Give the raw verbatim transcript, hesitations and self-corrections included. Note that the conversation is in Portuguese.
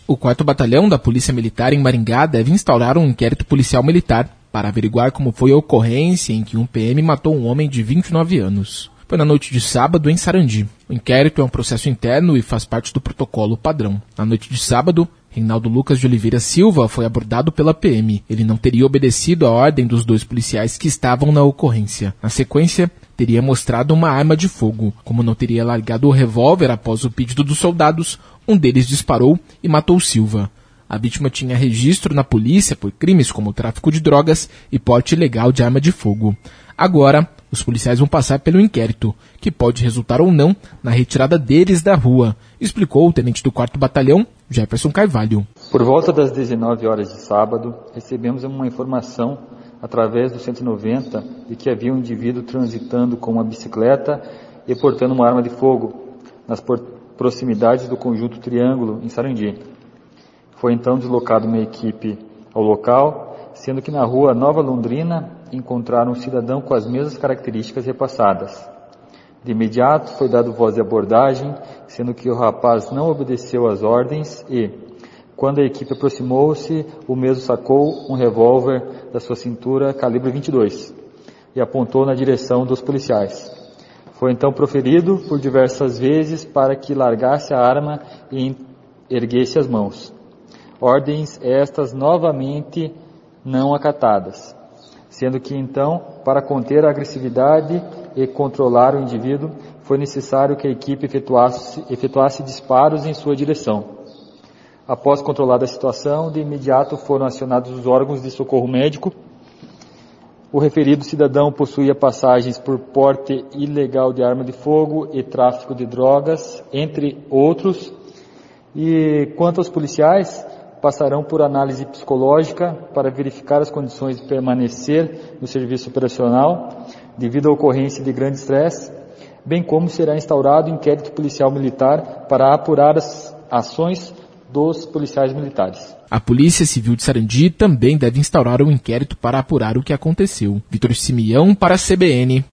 O quarto Batalhão da Polícia Militar em Maringá deve instaurar um inquérito policial militar para averiguar como foi a ocorrência em que um P M matou um homem de vinte e nove anos. Foi na noite de sábado em Sarandi. O inquérito é um processo interno e faz parte do protocolo padrão. Na noite de sábado, Reinaldo Lucas de Oliveira Silva foi abordado pela P M. Ele não teria obedecido a ordem dos dois policiais que estavam na ocorrência. Na sequência, teria mostrado uma arma de fogo. Como não teria largado o revólver após o pedido dos soldados, um deles disparou e matou Silva. A vítima tinha registro na polícia por crimes como tráfico de drogas e porte ilegal de arma de fogo. Agora, os policiais vão passar pelo inquérito, que pode resultar ou não na retirada deles da rua, explicou o tenente do quarto Batalhão, Jefferson Carvalho. Por volta das dezenove horas de sábado, recebemos uma informação através do cento e noventa de que havia um indivíduo transitando com uma bicicleta e portando uma arma de fogo nas proximidades do conjunto Triângulo, em Sarandi. Foi então deslocada uma equipe ao local, sendo que na rua Nova Londrina encontraram um cidadão com as mesmas características repassadas. De imediato foi dado voz de abordagem, sendo que o rapaz não obedeceu às ordens e, quando a equipe aproximou-se, o mesmo sacou um revólver da sua cintura calibre vinte e dois e apontou na direção dos policiais. Foi então proferido por diversas vezes para que largasse a arma e erguesse as mãos. Ordens estas novamente não acatadas, sendo que então, para conter a agressividade e controlar o indivíduo, foi necessário que a equipe efetuasse, efetuasse disparos em sua direção. Após controlada a situação, de imediato foram acionados os órgãos de socorro médico. O referido cidadão possuía passagens por porte ilegal de arma de fogo e tráfico de drogas, entre outros. E quanto aos policiais, passarão por análise psicológica para verificar as condições de permanecer no serviço operacional devido à ocorrência de grande estresse, bem como será instaurado inquérito policial militar para apurar as ações dos policiais militares. A Polícia Civil de Sarandi também deve instaurar um inquérito para apurar o que aconteceu. Vitor Simeão para a C B N.